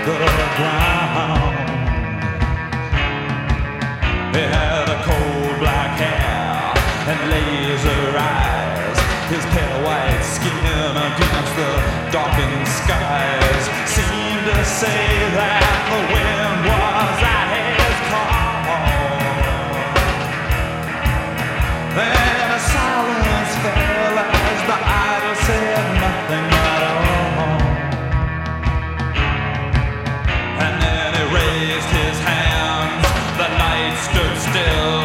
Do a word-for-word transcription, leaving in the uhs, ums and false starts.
the ground. He had a cold black hair and laser eyes. His pale white skin against the darkened skies seemed to say that the wind was at his call. Then a silence fell as the idol said nothing at all. And then he raised his hands. The night stood still.